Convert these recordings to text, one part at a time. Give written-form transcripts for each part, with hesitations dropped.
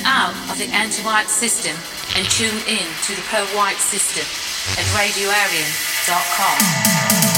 out of the anti-white system and tune in to the pro-white system at radioarian.com.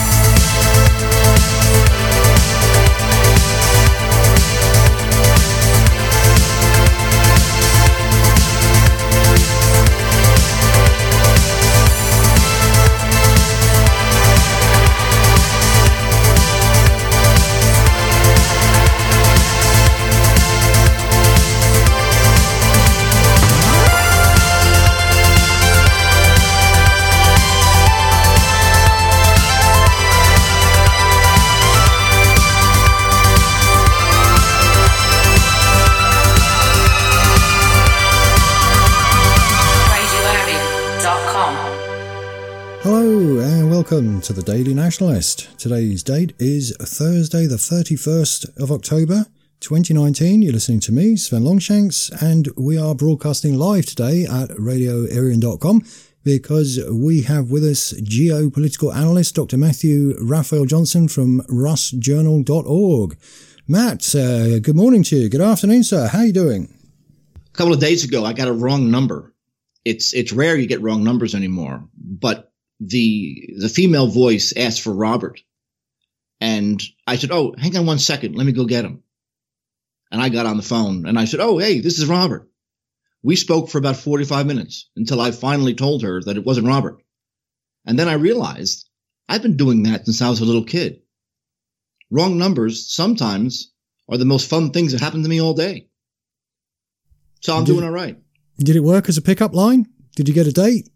Hello and welcome to the Daily Nationalist. Today's date is Thursday the 31st of October 2019. You're listening to me, Sven Longshanks, and we are broadcasting live today at radioarian.com because we have with us geopolitical analyst Dr. Matthew Raphael Johnson from russjournal.org. Matt, good morning to you. Good afternoon, sir. How are you doing? A couple of days ago, I got a wrong number. It's rare you get wrong numbers anymore, but the female voice asked for Robert, and I said, "Oh, hang on one second, let me go get him." And I got on the phone and I said, "Oh, hey, this is Robert." We spoke for about 45 minutes until I finally told her that it wasn't Robert. And then I realized I've been doing that since I was a little kid. Wrong numbers sometimes are the most fun things that happen to me all day. So I'm doing all right. Did it work as a pickup line? Did you get a date?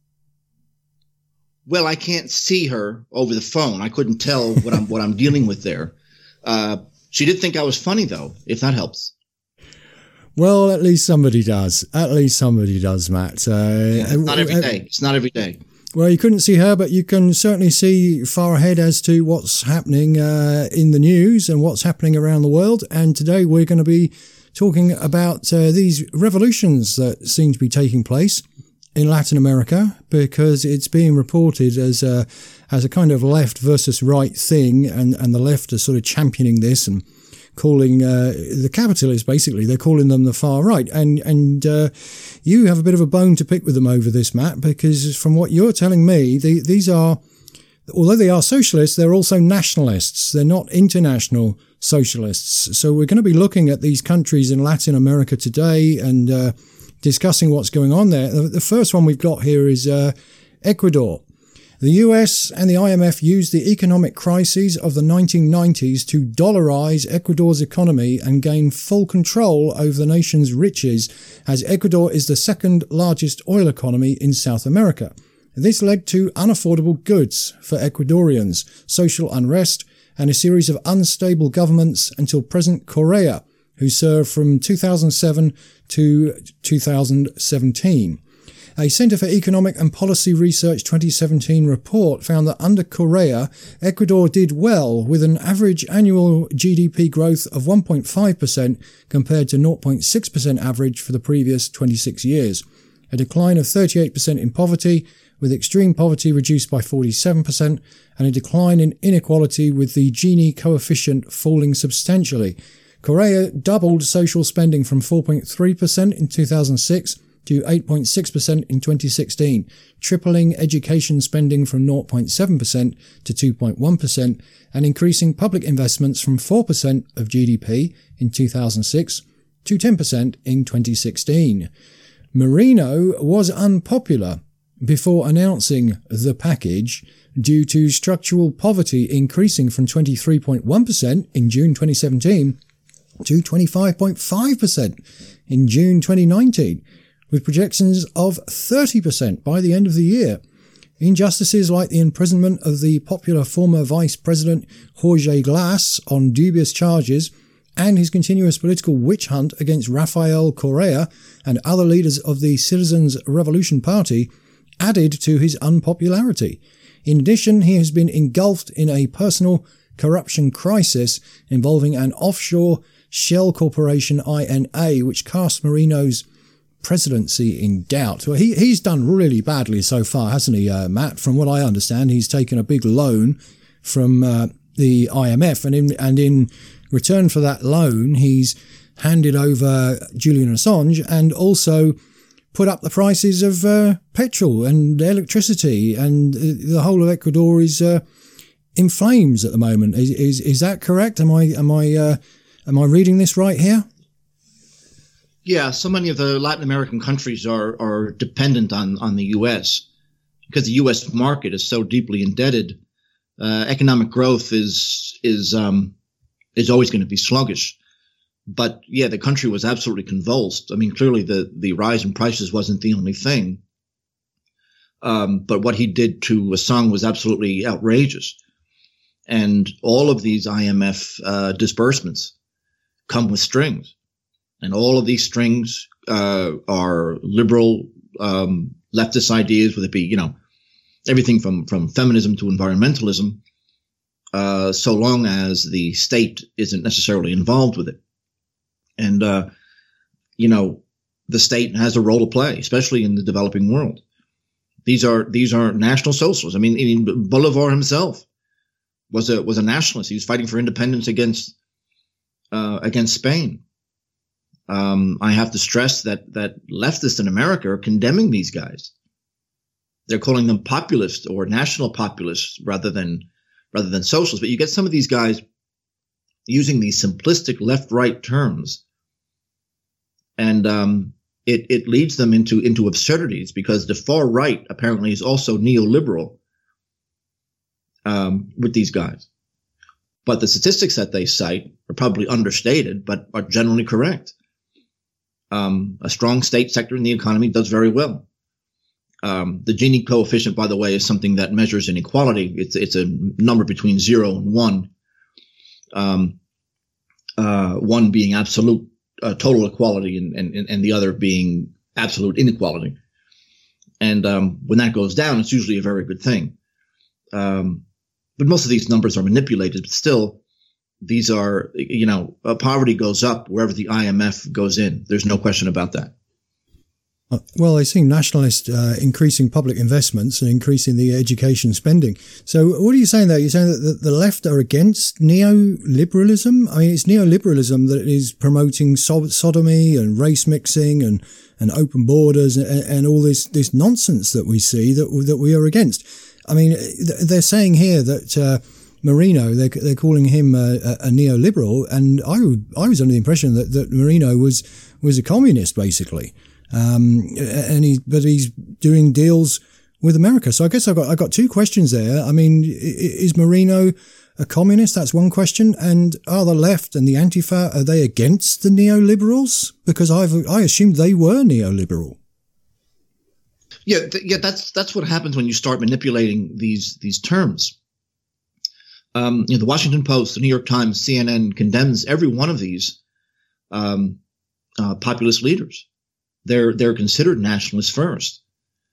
Well, I can't see her over the phone. I couldn't tell what I'm dealing with there. She did think I was funny, though, if that helps. Well, at least somebody does. At least somebody does, Matt. It's not every day. It's not every day. Well, you couldn't see her, but you can certainly see far ahead as to what's happening in the news and what's happening around the world. And today we're going to be talking about these revolutions that seem to be taking place in Latin America, because it's being reported as a kind of left versus right thing, and the left are sort of championing this and calling the capitalists, basically, they're calling them the far right. And you have a bit of a bone to pick with them over this, Matt, because from what you're telling me, these are, although they are socialists, they're also nationalists. They're not international socialists. So we're going to be looking at these countries in Latin America today and discussing what's going on there. The first one we've got here is Ecuador. The US and the IMF used the economic crises of the 1990s to dollarize Ecuador's economy and gain full control over the nation's riches, as Ecuador is the second largest oil economy in South America. This led to unaffordable goods for Ecuadorians, social unrest, and a series of unstable governments until President Correa, who served from 2007 to 2017. A Center for Economic and Policy Research 2017 report found that under Correa, Ecuador did well with an average annual GDP growth of 1.5% compared to 0.6% average for the previous 26 years. A decline of 38% in poverty, with extreme poverty reduced by 47%, and a decline in inequality with the Gini coefficient falling substantially. Correa doubled social spending from 4.3% in 2006 to 8.6% in 2016, tripling education spending from 0.7% to 2.1%, and increasing public investments from 4% of GDP in 2006 to 10% in 2016. Moreno was unpopular before announcing the package due to structural poverty increasing from 23.1% in June 2017 to 25.5% in June 2019, with projections of 30% by the end of the year. Injustices like the imprisonment of the popular former Vice President Jorge Glass on dubious charges and his continuous political witch hunt against Rafael Correa and other leaders of the Citizens' Revolution Party added to his unpopularity. In addition, he has been engulfed in a personal corruption crisis involving an offshore shell corporation, INA, which cast Moreno's presidency in doubt. Well, he's done really badly so far, hasn't he, Matt? From what I understand, he's taken a big loan from the IMF, and in return for that loan, he's handed over Julian Assange and also put up the prices of petrol and electricity, and the whole of Ecuador is in flames at the moment. Is that correct? Am I reading this right here? Yeah, so many of the Latin American countries are dependent on the U.S. because the U.S. market is so deeply indebted. Economic growth is always going to be sluggish. But yeah, the country was absolutely convulsed. I mean, clearly the rise in prices wasn't the only thing. But what he did to Assange was absolutely outrageous. And all of these IMF disbursements come with strings. And all of these strings are liberal leftist ideas, whether it be, everything from feminism to environmentalism, so long as the state isn't necessarily involved with it. And, the state has a role to play, especially in the developing world. These are national socialists. I mean, Bolivar himself was a nationalist. He was fighting for independence against Spain. I have to stress that leftists in America are condemning these guys. They're calling them populists or national populists rather than socialists. But you get some of these guys using these simplistic left-right terms, and it leads them into absurdities, because the far right apparently is also neoliberal with these guys. But the statistics that they cite are probably understated, but are generally correct. A strong state sector in the economy does very well. The Gini coefficient, by the way, is something that measures inequality. It's a number between 0 and 1. 1 being absolute total equality and the other being absolute inequality. And when that goes down, it's usually a very good thing. But most of these numbers are manipulated. But still, these are, poverty goes up wherever the IMF goes in. There's no question about that. Well, they seem nationalist, increasing public investments and increasing the education spending. So what are you saying there? You're saying that the left are against neoliberalism? I mean, it's neoliberalism that is promoting sodomy and race mixing and open borders and all this nonsense that we see that we are against. I mean, they're saying here that Marino, they're calling him a neoliberal, and I was under the impression that Marino was a communist, basically. But he's doing deals with America. So I guess I got two questions there. I mean, is Marino a communist? That's one question. And are the left and the Antifa, are they against the neoliberals? Because I assumed they were neoliberal. Yeah, that's what happens when you start manipulating these terms. The Washington Post, the New York Times, CNN condemns every one of these populist leaders. They're considered nationalists first.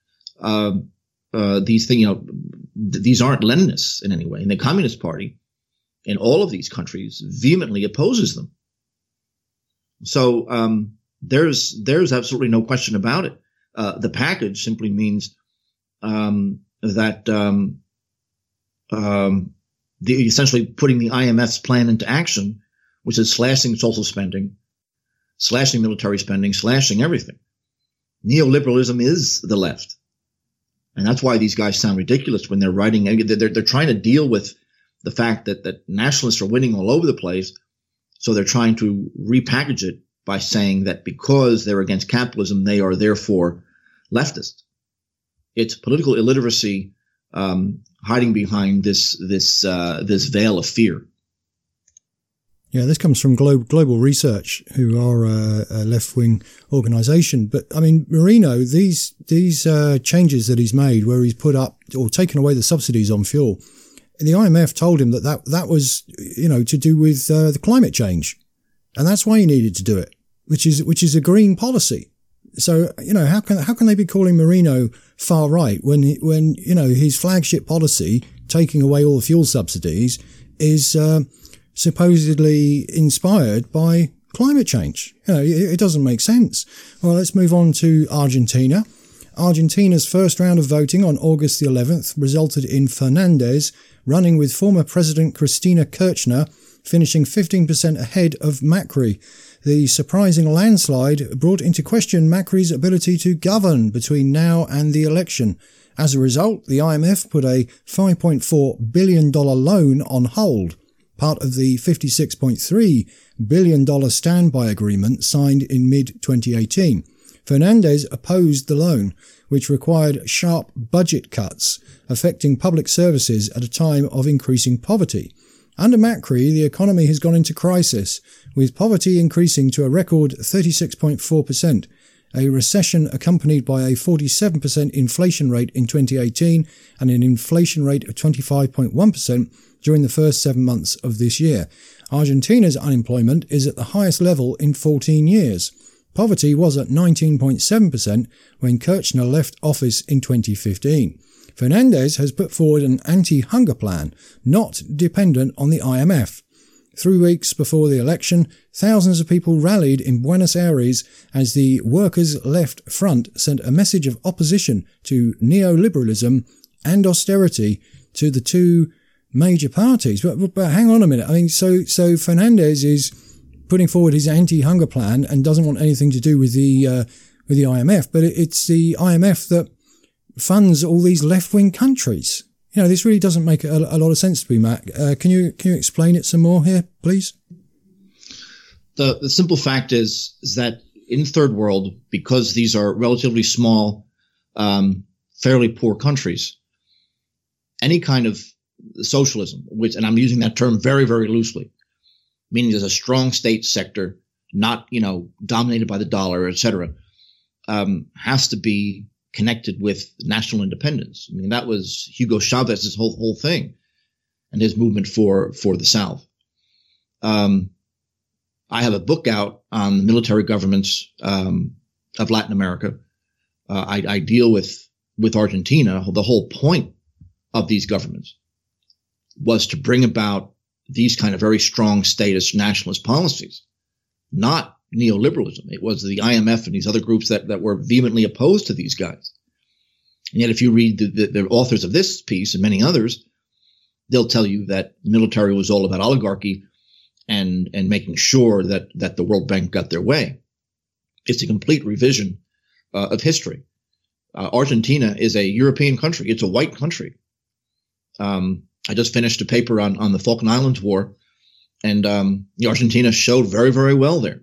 These things, these aren't Leninists in any way. And the Communist Party in all of these countries vehemently opposes them. So there's absolutely no question about it. The package simply means that essentially putting the IMF's plan into action, which is slashing social spending, slashing military spending, slashing everything. Neoliberalism is the left. And that's why these guys sound ridiculous when they're writing. They're trying to deal with the fact that nationalists are winning all over the place. So they're trying to repackage it by saying that because they're against capitalism, they are therefore leftist. It's political illiteracy hiding behind this veil of fear. Yeah, this comes from Global Research, who are a left-wing organisation. But I mean, Marino, these changes that he's made, where he's put up or taken away the subsidies on fuel, the IMF told him that was to do with the climate change, and that's why he needed to do it, which is a green policy. So how can they be calling Marino far right when his flagship policy, taking away all the fuel subsidies, is supposedly inspired by climate change? It doesn't make sense. Well, let's move on to Argentina. Argentina's first round of voting on August the 11th resulted in Fernandez running with former President Cristina Kirchner finishing 15% ahead of Macri. The surprising landslide brought into question Macri's ability to govern between now and the election. As a result, the IMF put a $5.4 billion loan on hold, part of the $56.3 billion standby agreement signed in mid-2018. Fernandez opposed the loan, which required sharp budget cuts, affecting public services at a time of increasing poverty. Under Macri, the economy has gone into crisis, with poverty increasing to a record 36.4%, a recession accompanied by a 47% inflation rate in 2018 and an inflation rate of 25.1% during the first 7 months of this year. Argentina's unemployment is at the highest level in 14 years. Poverty was at 19.7% when Kirchner left office in 2015. Fernandez has put forward an anti-hunger plan, not dependent on the IMF. 3 weeks before the election, thousands of people rallied in Buenos Aires as the Workers' Left Front sent a message of opposition to neoliberalism and austerity to the two major parties. But hang on a minute. I mean, so Fernandez is putting forward his anti-hunger plan and doesn't want anything to do with the IMF, but it's the IMF that funds all these left-wing countries. You know, this really doesn't make a lot of sense to me, Matt. Can you explain it some more here, please? The simple fact is that in third world, because these are relatively small, fairly poor countries, any kind of socialism, and I'm using that term very, very loosely, meaning there's a strong state sector, not, dominated by the dollar, et cetera, has to be connected with national independence. I mean, that was Hugo Chavez's whole thing and his movement for the South. I have a book out on the military governments of Latin America. I deal with Argentina. The whole point of these governments was to bring about these kind of very strong statist nationalist policies, not neoliberalism. It was the IMF and these other groups that were vehemently opposed to these guys. And yet if you read the authors of this piece and many others, they'll tell you that the military was all about oligarchy and making sure that the World Bank got their way. It's a complete revision of history. Argentina is a European country. It's a white country. I just finished a paper on the Falkland Islands War, and Argentina showed very, very well there.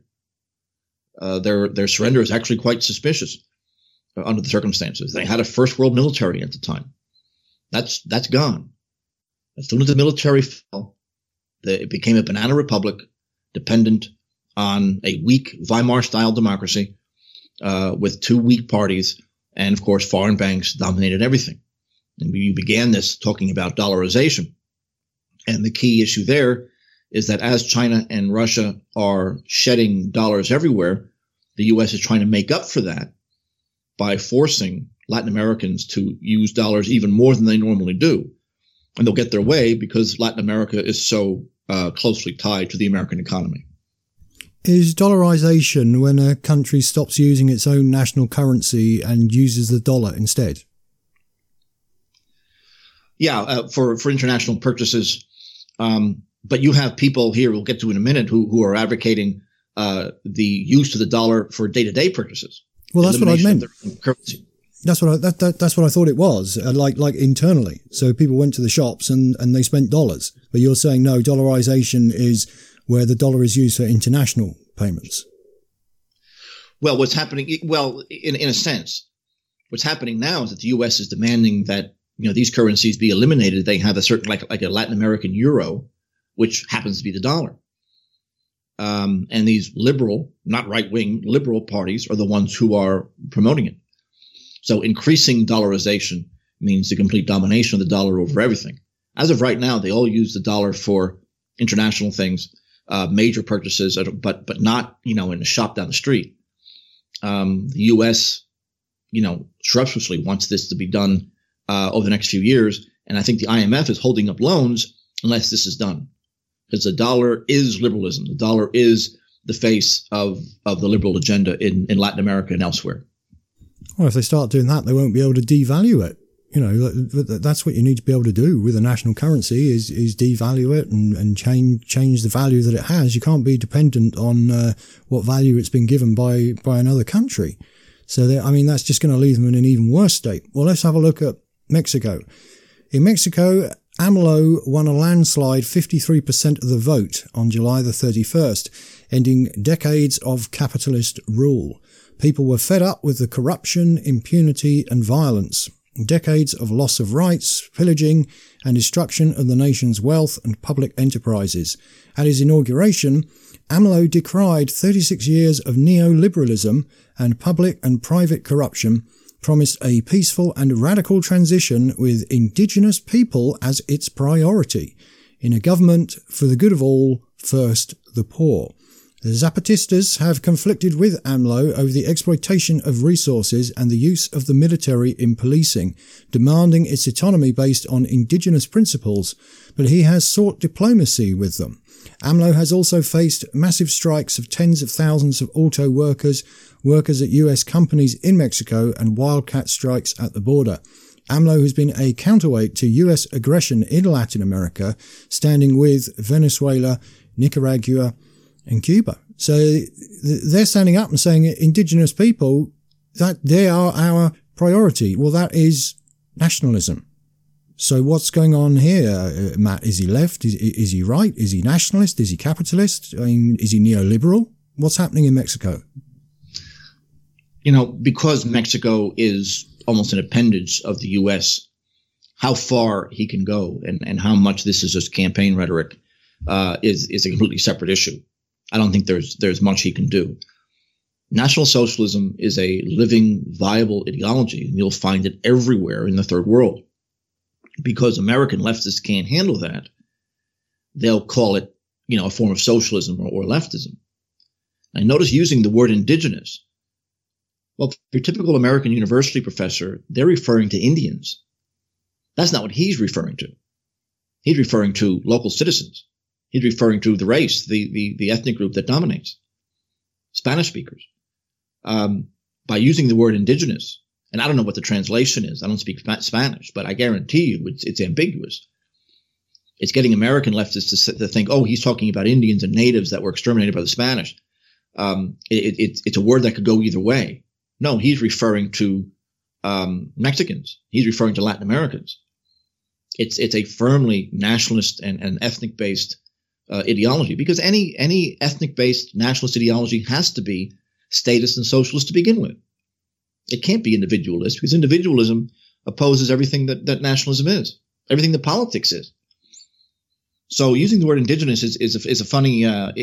Their surrender is actually quite suspicious under the circumstances. They had a first world military at the time. That's gone. As soon as the military fell, it became a banana republic dependent on a weak Weimar-style democracy with two weak parties, and of course foreign banks dominated everything. And you began this talking about dollarization. And the key issue there is that as China and Russia are shedding dollars everywhere, the U.S. is trying to make up for that by forcing Latin Americans to use dollars even more than they normally do. And they'll get their way because Latin America is so closely tied to the American economy. Is dollarization when a country stops using its own national currency and uses the dollar instead? Yeah, for international purchases. But you have people here we'll get to in a minute who are advocating the use of the dollar for day-to-day purchases. Well, that's what I meant. Currency. That's what I thought it was, like internally. So people went to the shops and they spent dollars. But you're saying no, dollarization is where the dollar is used for international payments. Well, what's happening? Well, in a sense, what's happening now is that the U.S. is demanding that these currencies be eliminated. They have a certain like a Latin American euro, which happens to be the dollar. And these liberal, not right-wing, liberal parties are the ones who are promoting it. So increasing dollarization means the complete domination of the dollar over everything. As of right now, they all use the dollar for international things, major purchases, but not, in a shop down the street. The U.S., surreptitiously wants this to be done over the next few years. And I think the IMF is holding up loans unless this is done. Because the dollar is liberalism. The dollar is the face of the liberal agenda in Latin America and elsewhere. Well, if they start doing that, they won't be able to devalue it. That's what you need to be able to do with a national currency is devalue it and change the value that it has. You can't be dependent on what value it's been given by another country. So that's just going to leave them in an even worse state. Well, let's have a look at Mexico. In Mexico, AMLO won a landslide 53% of the vote on July the 31st, ending decades of capitalist rule. People were fed up with the corruption, impunity and violence. Decades of loss of rights, pillaging and destruction of the nation's wealth and public enterprises. At his inauguration, AMLO decried 36 years of neoliberalism and public and private corruption, promised a peaceful and radical transition with indigenous people as its priority. In a government for the good of all, first the poor. The Zapatistas have conflicted with AMLO over the exploitation of resources and the use of the military in policing, demanding its autonomy based on indigenous principles, but he has sought diplomacy with them. AMLO has also faced massive strikes of tens of thousands of auto workers, workers at US companies in Mexico, and wildcat strikes at the border. AMLO has been a counterweight to US aggression in Latin America, standing with Venezuela, Nicaragua, and Cuba. So they're standing up and saying indigenous people, that they are our priority. Well, that is nationalism. So what's going on here, Matt? Is he left? Is he right? Is he nationalist? Is he capitalist? Is he neoliberal? What's happening in Mexico? Because Mexico is almost an appendage of the U.S., how far he can go and how much this is just campaign rhetoric is a completely separate issue. I don't think there's much he can do. National socialism is a living, viable ideology, and you'll find it everywhere in the third world. Because American leftists can't handle that, they'll call it, a form of socialism or leftism. I notice using the word indigenous. Well, for your typical American university professor, they're referring to Indians. That's not what he's referring to. He's referring to local citizens. He's referring to the race, the ethnic group that dominates, Spanish speakers. By using the word indigenous, and I don't know what the translation is. I don't speak Spanish, but I guarantee you it's ambiguous. It's getting American leftists to think, oh, he's talking about Indians and natives that were exterminated by the Spanish. It's a word that could go either way. No, he's referring to Mexicans. He's referring to Latin Americans. It's a firmly nationalist and ethnic-based ideology, because any ethnic-based nationalist ideology has to be statist and socialist to begin with. It can't be individualist, because individualism opposes everything that nationalism is, everything that politics is. So using the word indigenous is a funny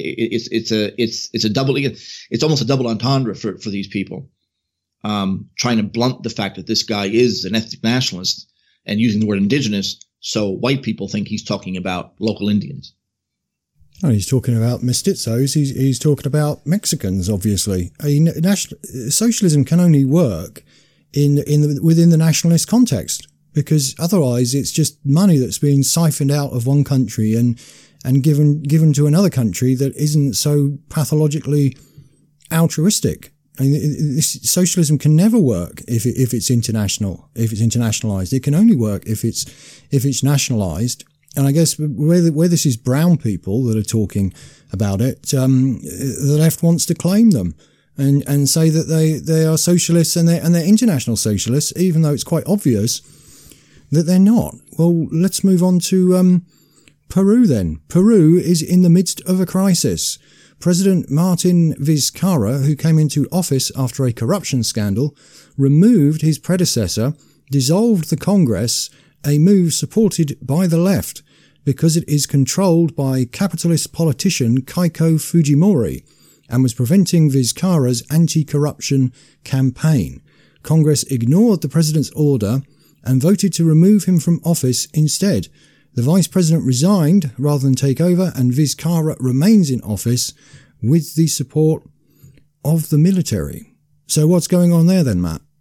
it's almost a double entendre for these people, trying to blunt the fact that this guy is an ethnic nationalist and using the word indigenous so white people think he's talking about local Indians. Oh, he's talking about mestizos. He's talking about Mexicans, obviously. Socialism can only work within the nationalist context, because otherwise it's just money that's being siphoned out of one country and given to another country that isn't so pathologically altruistic. Socialism can never work if it's international. If it's internationalized, it can only work if it's nationalized. And I guess where this is brown people that are talking about it, the left wants to claim them and say that they are socialists and they're international socialists, even though it's quite obvious that they're not. Well, let's move on to Peru then. Peru is in the midst of a crisis. President Martin Vizcarra, who came into office after a corruption scandal, removed his predecessor, dissolved the Congress, a move supported by the left because it is controlled by capitalist politician Keiko Fujimori and was preventing Vizcarra's anti-corruption campaign. Congress ignored the president's order and voted to remove him from office instead. The vice president resigned rather than take over, and Vizcarra remains in office with the support of the military. So what's going on there then, Matt?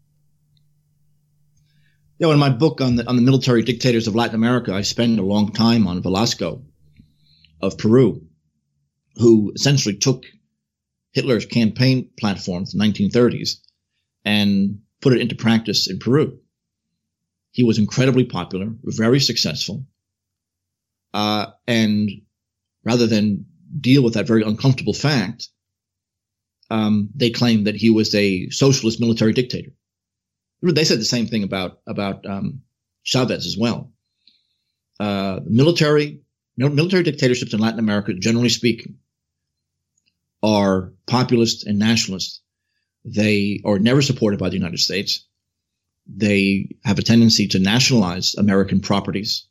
In my book on the military dictators of Latin America, I spend a long time on Velasco of Peru, who essentially took Hitler's campaign platform from the 1930s and put it into practice in Peru. He was incredibly popular, very successful. And rather than deal with that very uncomfortable fact, they claimed that he was a socialist military dictator. They said the same thing about Chavez as well. Military dictatorships in Latin America, generally speaking, are populist and nationalist. They are never supported by the United States. They have a tendency to nationalize American properties.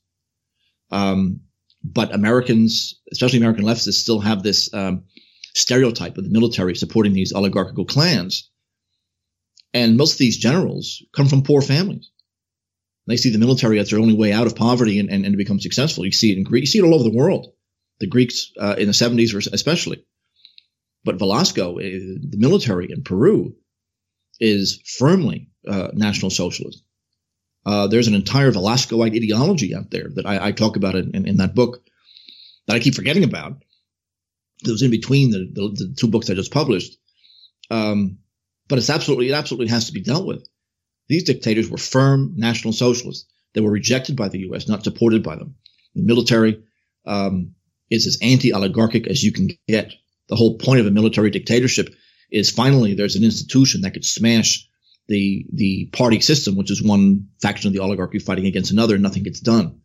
But Americans, especially American leftists, still have this stereotype of the military supporting these oligarchical clans. And most of these generals come from poor families. They see the military as their only way out of poverty and to become successful. You see it in Greece. You see it all over the world. The Greeks in the 70s especially. But Velasco, the military in Peru, is firmly National Socialist. There's an entire Velascoite ideology out there that I talk about in that book that I keep forgetting about. It was in between the two books I just published. But it absolutely has to be dealt with. These dictators were firm National Socialists. They were rejected by the U.S., not supported by them. The military is as anti-oligarchic as you can get. The whole point of a military dictatorship is finally there's an institution that could smash the party system, which is one faction of the oligarchy fighting against another, and nothing gets done.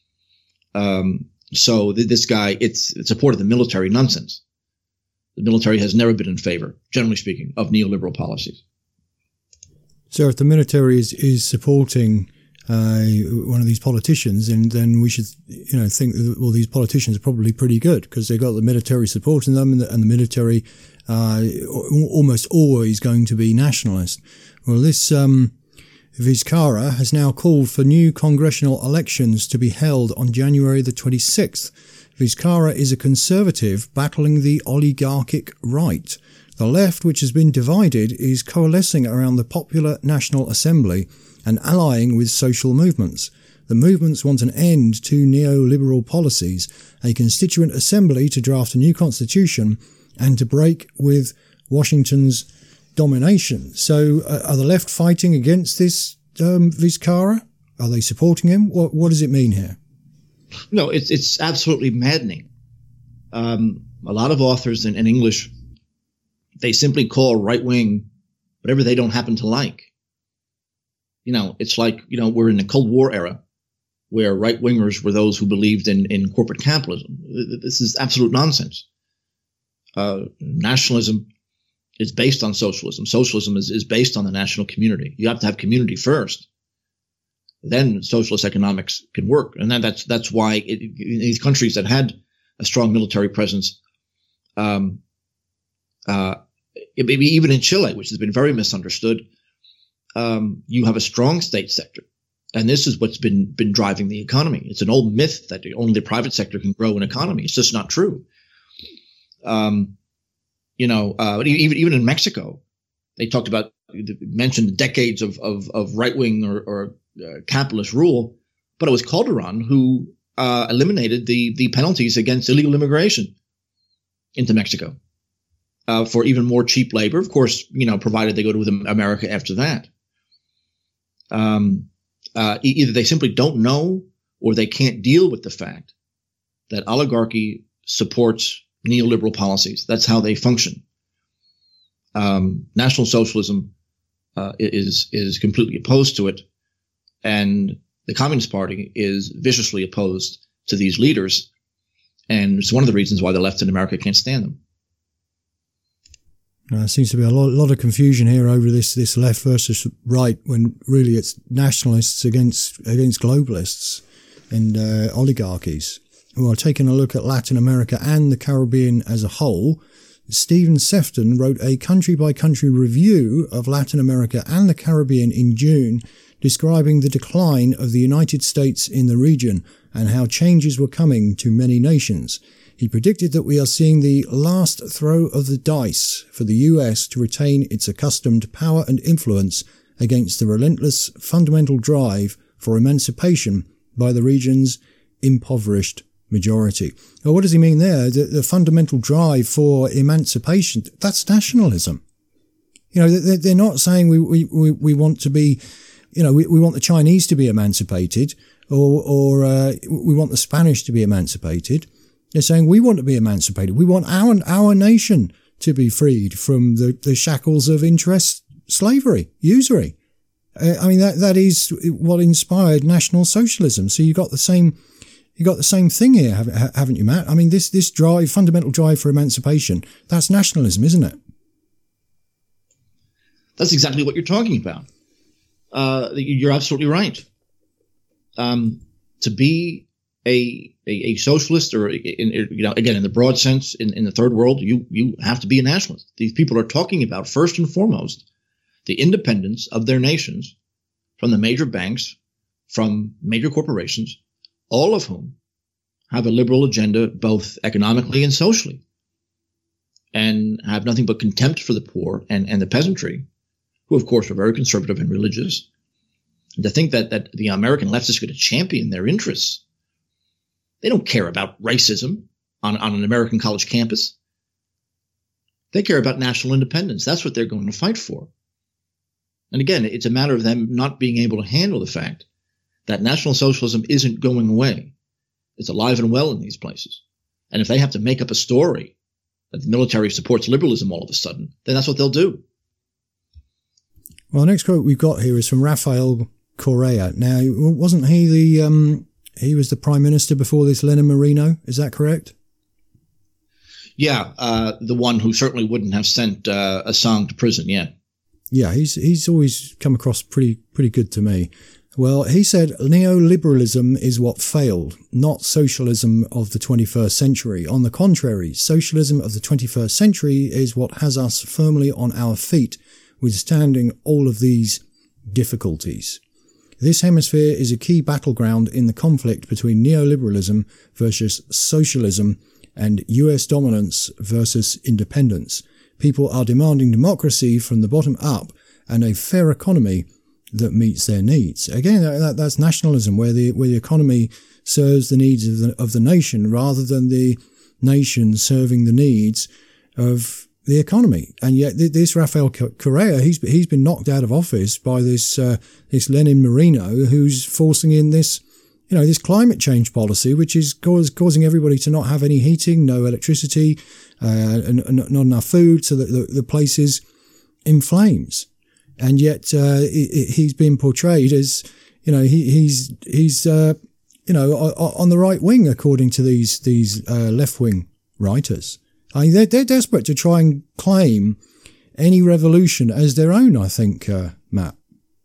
So this guy, it's support of the military nonsense. The military has never been in favor, generally speaking, of neoliberal policies. So if the military is supporting one of these politicians, and then we should, think that, well, these politicians are probably pretty good because they've got the military supporting them, and the military almost always going to be nationalist. Well, this Vizcarra has now called for new congressional elections to be held on January the 26th. Vizcarra is a conservative battling the oligarchic right. The left, which has been divided, is coalescing around the Popular National Assembly and allying with social movements. The movements want an end to neoliberal policies, a constituent assembly to draft a new constitution, and to break with Washington's domination. So are the left fighting against this Vizcarra? Are they supporting him? What does it mean here? No, it's absolutely maddening. A lot of authors in English, they simply call right wing whatever they don't happen to like. It's like, we're in the Cold War era where right wingers were those who believed in corporate capitalism. This is absolute nonsense. Nationalism is based on socialism. Socialism is based on the national community. You have to have community first. Then socialist economics can work. And then that's why in these countries that had a strong military presence, maybe even in Chile, which has been very misunderstood, you have a strong state sector. And this is what's been driving the economy. It's an old myth that only the private sector can grow an economy. It's just not true. Even in Mexico, they mentioned decades of right-wing or capitalist rule, but it was Calderon who eliminated the penalties against illegal immigration into Mexico for even more cheap labor, of course, provided they go to America after that. Either they simply don't know or they can't deal with the fact that oligarchy supports neoliberal policies. That's how they function. National Socialism is completely opposed to it, and the Communist Party is viciously opposed to these leaders, and it's one of the reasons why the left in America can't stand them. There seems to be a lot of confusion here over this left versus right, when really it's nationalists against globalists and oligarchies. Well, taking a look at Latin America and the Caribbean as a whole, Stephen Sefton wrote a country-by-country review of Latin America and the Caribbean in June, describing the decline of the United States in the region and how changes were coming to many nations. He predicted that we are seeing the last throw of the dice for the US to retain its accustomed power and influence against the relentless fundamental drive for emancipation by the region's impoverished majority. Well, what does he mean there? The fundamental drive for emancipation, that's nationalism. They're not saying we want to be we want the Chinese to be emancipated, or we want the Spanish to be emancipated. They're saying we want to be emancipated. We want our nation to be freed from the shackles of interest, slavery, usury. That is what inspired National Socialism. So you got the same thing here, haven't you, Matt? This drive, fundamental drive for emancipation, that's nationalism, isn't it? That's exactly what you're talking about. You're absolutely right. To be a socialist, or again in the broad sense, in the third world, you have to be a nationalist. These people are talking about first and foremost the independence of their nations from the major banks, from major corporations, all of whom have a liberal agenda both economically and socially, and have nothing but contempt for the poor and the peasantry, who of course are very conservative and religious. And to think that the American left is going to champion their interests. They don't care about racism on an American college campus. They care about national independence. That's what they're going to fight for. And again, it's a matter of them not being able to handle the fact that National Socialism isn't going away. It's alive and well in these places. And if they have to make up a story that the military supports liberalism all of a sudden, then that's what they'll do. Well, the next quote we've got here is from Rafael Correa. Now, wasn't he he was the prime minister before this, Lenin Moreno? Is that correct? Yeah, the one who certainly wouldn't have sent Assange to prison. Yeah, he's always come across pretty good to me. Well, he said neoliberalism is what failed, not socialism of the 21st century. On the contrary, socialism of the 21st century is what has us firmly on our feet, withstanding all of these difficulties. This hemisphere is a key battleground in the conflict between neoliberalism versus socialism and US dominance versus independence. People are demanding democracy from the bottom up and a fair economy that meets their needs. Again, that's nationalism, where the economy serves the needs of the nation rather than the nation serving the needs of the economy. And yet this Rafael Correa, he's been knocked out of office by this Lenin Moreno, who's forcing in this climate change policy, which is causing everybody to not have any heating, no electricity, and not enough food, so that the place is in flames. And yet he's been portrayed as, he's on the right wing, according to these left wing writers. They're desperate to try and claim any revolution as their own, I think, Matt.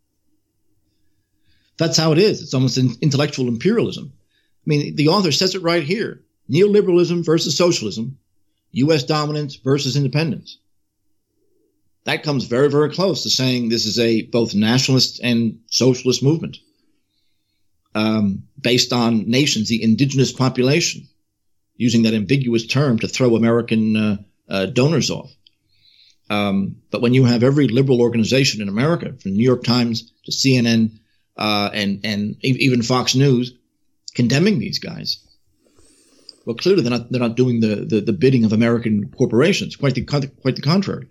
That's how it is. It's almost intellectual imperialism. The author says it right here. Neoliberalism versus socialism, U.S. dominance versus independence. That comes very, very close to saying this is a both nationalist and socialist movement based on nations, the indigenous population, using that ambiguous term to throw American donors off. But when you have every liberal organization in America, from the New York Times to CNN and even Fox News, condemning these guys, well, clearly they're not doing the bidding of American corporations. Quite the contrary.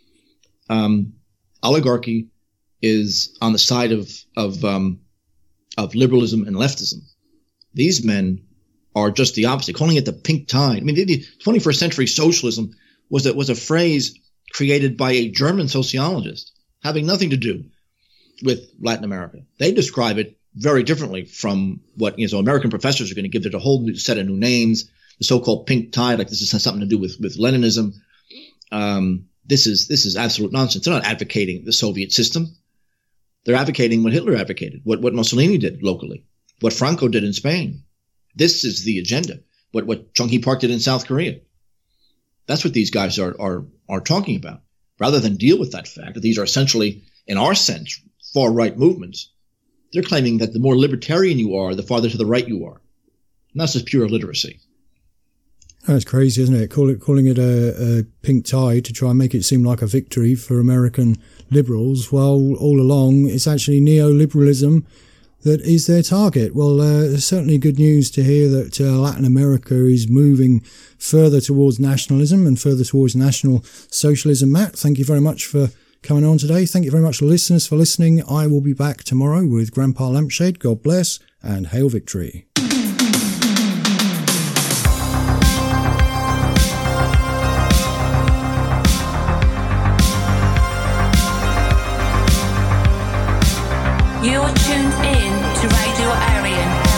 Oligarchy is on the side of liberalism and leftism. These men are just the opposite, calling it the pink tide. The 21st century socialism was a phrase created by a German sociologist having nothing to do with Latin America. They describe it very differently from what American professors are going to give it a whole new set of new names. The so-called pink tide, like this has something to do with Leninism. This is absolute nonsense. They're not advocating the Soviet system. They're advocating what Hitler advocated, what Mussolini did locally, what Franco did in Spain. This is the agenda. What Chung Hee Park did in South Korea. That's what these guys are talking about. Rather than deal with that fact that these are essentially, in our sense, far-right movements, they're claiming that the more libertarian you are, the farther to the right you are. And that's just pure illiteracy. That's crazy, isn't it? Calling it a pink tide to try and make it seem like a victory for American liberals, while all along it's actually neoliberalism that is their target. Well, it's certainly good news to hear that Latin America is moving further towards nationalism and further towards national socialism. Matt, thank you very much for coming on today. Thank you very much, listeners, for listening. I will be back tomorrow with Grandpa Lampshade. God bless and hail victory. You're tuned in to Radio Aryan.